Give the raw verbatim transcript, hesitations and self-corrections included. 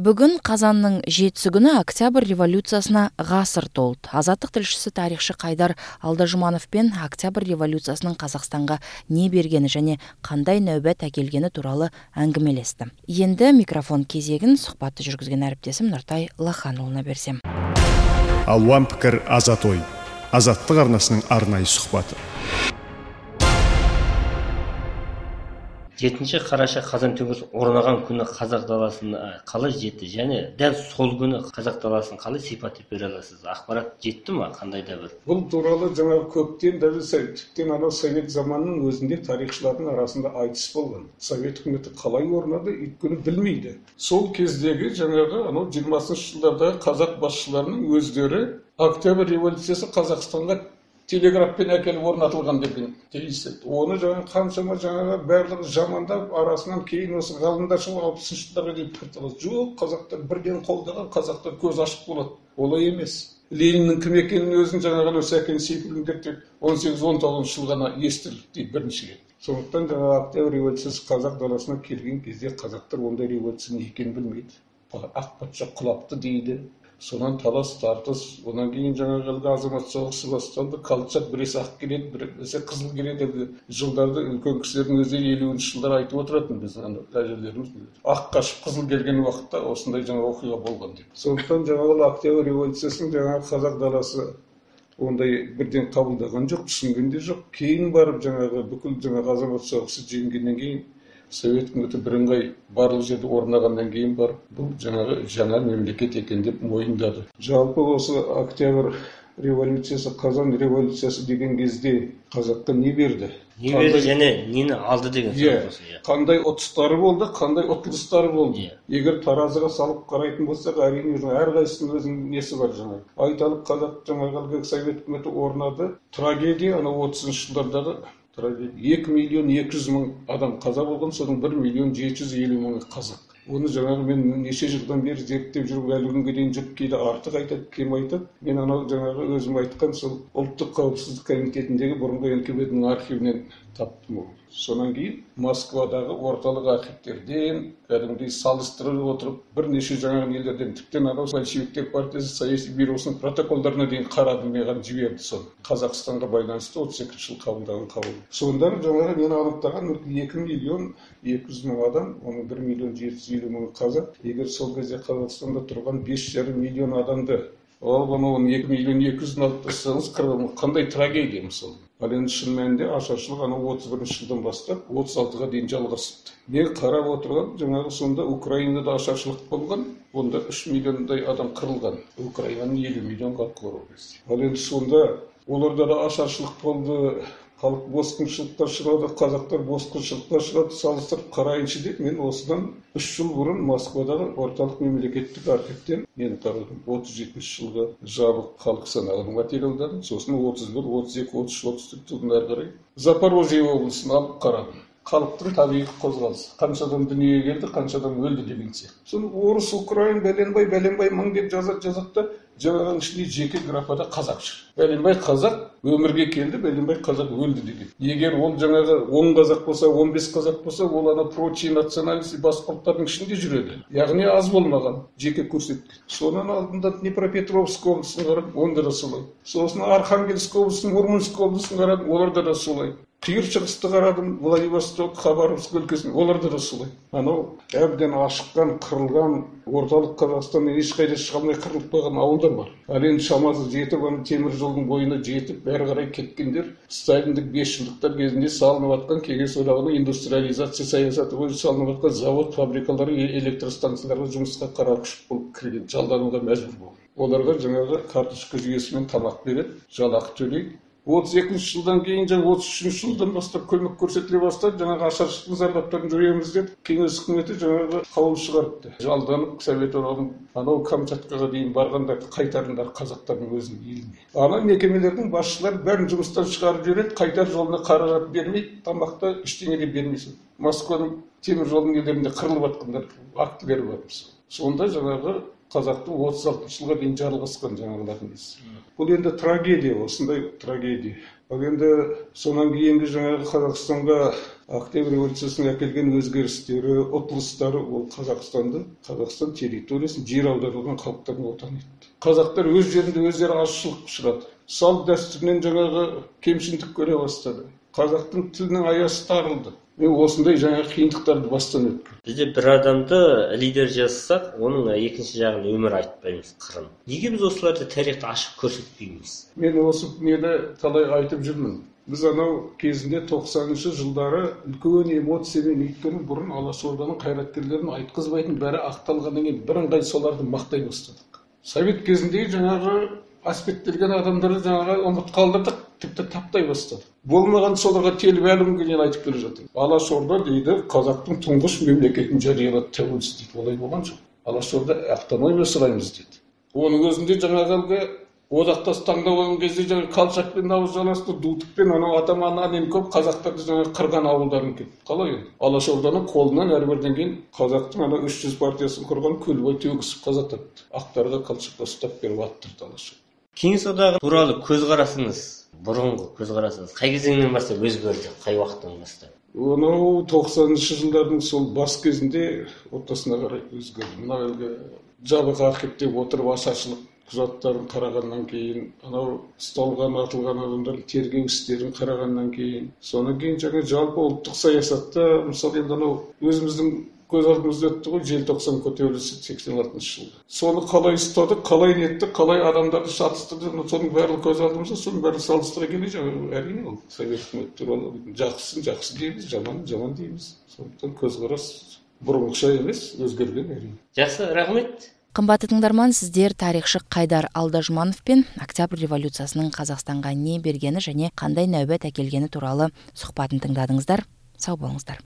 Бүгін қазанның жетісі күні Октябрь революциясына ғасыр толды. Азаттық тілшісі тарихшы Қайдар Алдажұмановпен Октябрь революциясының Қазақстанға не бергені және қандай нәубет әкелгені туралы әңгімелесті. Енді микрофон кезегін сұхбатты жүргізген әріптесім Нұртай Лаханұлына берсем. Алуан пікір азат ой. Азаттық арнасының арнайы сұхбаты. жетінші қараша қазан төңкеріс орнаған күні қазақ даласына қалай жетті және дәл сол күні қазақ даласын қалай сипаттап бере аласыз? Ақпарат жетті ме қандай да бір? Бұл туралы жаңағы көптен дәл тіптен анау совет заманының өзінде тарихшылардың арасында айтыс болған. Совет үкіметі қалай орнады, өйткені білмейді. Сол кездегі жаңағы анау жиырмасыншы жылдардағы қазақ басшыларының өздері Октябрь революциясы Қазақстанға телеграфпен әкеліп орнатылған деген келіседі. Оны жаңа қаншама жаңағы барлығы жамандап, арасынан кейін осы ғалымдар шығып алпысыншы жылдарға дейін піртілді. Жоқ, қазақтар бірден қолдаған, қазақтар көз ашық болады. Олай емес. Лениннің кім екенін өзін жаңағы Сәкен Сейфуллиндер тек он сегіз он тоғызыншы жыл ғана естілді дейді бірінші рет. Сондықтан жаңағы Октябрь революциясы қазақ даласына келген кезде қазақтар ондай революция не екенін білмейді. Ақ патша құлапты дейді. Сонан талас тартыс, онан кейін жаңағы азамат соғысы басталды. Колчак біресе ақ келеді, біресе қызыл келеді. Жылдарды үлкен кісілердің өзі елуінші жылдар айтып отыратын біз әжелеріміз. Ақ қашып қызыл келген уақытта осындай жаңа оқиға болған деп. Сондықтан жаңағы Октябрь революциясының жаңағы қазақ даласы ондай бірден қабылдаған жоқ, түсінген де жоқ. Кейін барып жаңағы бүкіл жаңағы азамат соғысы жеңгеннен кейін Совет үкіметі бірыңғай барлық жерде орнағаннан кейін бар бұл жаңағы жаңа мемлекет екен деп мойындады. Жалпы осы Октябрь революциясы, қазан революциясы деген кезде қазаққа не берді? Не берді және нені алды деген сөз. Қандай ұтыстары болды, қандай ұтылыстары болды. Егер таразыға салып қарайтын болсақ, әрине әрқайсысының өзінің несі бар жаңағы. Айталық қазақ жаңағы Совет үкіметі орнады. Трагедия анау отызыншы жылдардағы екі миллион екі жүз мың адам қаза болған, соның бір миллион жеті жүз елу мыңы қазақ. Оны жаңағы мен неше жылдан бері зерттеп жүріп, әлі күнге дейін жұрт кейде артық айтады, кем айтады. Мен анау жаңағы өзім айтқан сол ұлттық қауіпсіздік комитетіндегі бұрынғы эн ка бэ дің архивінен таптым ол. Сонан кейін Москвадағы орталық архивтерден кәдімгідей салыстырып отырып, бірнеше жаңағы елдерден тіптен анау большевиктер партиясы саяси бюросының протоколдарына дейін қарадым, маған жіберді соны. Қазақстанға байланысты отыз екінші жыл қабылдаған қаулы. Сонда жаңағы мен анықтаған екі миллион екі жүз мың адам, оның бір миллион жеті жүз елу мыңы қазақ. Егер сол кезде Қазақстанда тұрған бес жарым миллион адамды ал оны екі миллион екі жүзін алып тастасаңыз, қандай трагедия мысалы. Ал енді шын мәнінде ашаршылық анау отыз бірінші жылдан бастап отыз алтыға дейін жалғасыпты. Мен қарап отырған жаңағы сонда Украинада ашаршылық болған, онда үш миллиондай адам қырылған. Украинаның елу миллион халқы бар ол кезде. Ал енді сонда оларда да ашаршылық болды, халық босқыншылыққа шығады, қазақтар босқыншылыққа шығады, салыстырып қарайыншы деп мен осыдан үш жыл бұрын Москвадағы орталық мемлекеттік архивтен мен қарадым. отыз жетінші жылғы жабық халық санағының материалдарын, сосын отыз бір, отыз екі, отыз үш, отыз төрт жылдан әрі қарай Запорожье облысын алып қарадым. Халықтың табиғи қозғалысы, қанша адам дүниеге келді, қанша адам өлді деген сияқты. Соны орыс, украин, бәленбай, бәленбай мың деп жазады, жазады, жаңағының ішінде жеке графада қазақ жүр. Бәленбай қазақ өмірге келді, бәленбай қазақ өлді деген. Егер ол жаңағы он қазақ болса, он бес қазақ болса, ол ана прочие националисты басқа ұлттардың ішінде жүреді. Яғни аз болмаған, жеке көрсеткен. Соның алдында Днепропетровск облысын қарап, онда да солай. Сосын Архангельск облысын, Мурманск облысын қарап, оларда да солай. Қиыр шығысты қарадым, Владивосток, Хабаровск өлкесін, оларда да солай. Анау әбден ашыққан, қырылған, орталық Қазақстаннан ешқайда шыға алмай қырылып қалған ауылдар бар. Ал енді шамасы жетіп, темір жолдың бойына жетіп, бәрі қарай кеткендер, сталиндік бес жылдықтар кезінде салынып жатқан Кеңес одағының индустриализация саясаты бойынша салынып жатқан завод, фабрикалар, электростанцияларға жұмысқа қара күш болып кірген, жалдануға мәжбүр болды. Оларға жаңағы карточка жүйесімен тамақ береді, жалақы төлейді. отыз екінші жылдан кейін жаңа отыз үшінші жылдан бастап көмек көрсетіле бастады. Жаңағы ашаршылықтың зардаптарын жоямыз деп кеңес үкіметі жаңағы қаулы шығарыпты. Жалданып Совет одағының анау Камчаткаға дейін барғанда қайтарыңдар қазақтардың өзінің еліне. Ана мекемелердің басшылары бәрін жұмыстан шығарып жібереді, қайтар жолына қаражат бермейді, тамақта ештеңе де бермейсің. Москваның темір жолының елдерінде қырылып жатқандар актілері бар. Сонда жаңағы қазақтың отыз алтыншы жылға дейін жалғасқан жаңағылардың несі. Бұл енді трагедия, осындай трагедия. Ал енді сонан кейінгі жаңағы Қазақстанға Октябрь революциясының әкелген өзгерістері, ұтылыстары ол Қазақстанды, Қазақстан территориясын жер аударылған халықтардың отаны етті. Қазақтар өз жерінде өздері азшылық ұшырады. Салт дәстүрінен жаңағы кемшіндік көре бастады. Қазақтың тілінің аясы тарылды. Мен осындай жаңа қиындықтарды бастан өттім. Бізде бір адамды лидер жасасақ, оның екінші жағын өмір айтпаймыз, қырын. Неге біз осыларды тарихты ашып көрсетпейміз? Мен осы мені талай айтып жүрмін. Біз анау кезінде тоқсаныншы жылдары үлкен эмоциямен, өйткені бұрын Алашорданың қайраткерлерін айтқызбайтын бәрі ақталғаннан кейін бірыңғай соларды мақтай бастадық. Совет кезіндегі жаңағы аспектелген адамдарды жаңағы ұмыт қалдырдық, тіпті таптай бастады. Болмаған соларға теліп әлі күнге дейін айтып келе жатыр. Алашорда дейді қазақтың тұңғыш мемлекетін жариялады тәуелсіз дейді. Олай болған жоқ. Алашорда автономия сұраймыз дейді. Оның өзінде жаңағы одақтас таңдап алған кезде жаңағы Колчакпен дауыс жаласты, Дутовпен анау атаман Анненков қазақтарды жаңағы қырған ауылдарын келді. Қалай енді? Алашорданың қолынан әрбірден кейін қазақтың ана үш жүз партиясын құрған Көлбай төгісіп қаза тапты. Ақтарға Колчакқа ұстап беріп аттырды Алашорда. Кеңес одағы туралы көзқарасыңыз, бұрынғы көзқарасыңыз қай кезеңнен бастап өзгерді, қай уақыттан бастап? Оны тоқсаныншы жылдардың сол бас кезінде ортасына қарай өзгерді. Мына әлгі жабық архив деп отырып ашаршылық құжаттарын қарағаннан кейін, анау ұсталған атылған адамдардың тергеу істерін қарағаннан кейін, содан кейін жаңа жалпы ұлттық саясатта, мысалы енді анау өзіміздің көз алдымызда өтті ғой, желтоқсан көтерілісі сексен алтыншы жылы. Соны қалай ұстадық, қалай неттік, қалай адамдарды шатыстырды, соның бәрі көз алдымызда, соның бәрі салыстыра келе жаңағы әрине ол совет үкіметі туралы жақсысын жақсы дейміз, жаманын жаман дейміз. Сондықтан көзқарас бұрынғыша емес, өзгерген әрине. Жақсы, рахмет. Қымбатты тыңдарман, сіздер тарихшы Қайдар Алдажұманов пен Октябрь революциясының Қазақстанға не бергені және қандай нәубет әкелгені туралы сұхбатын тыңдадыңыздар. Сау болыңыздар.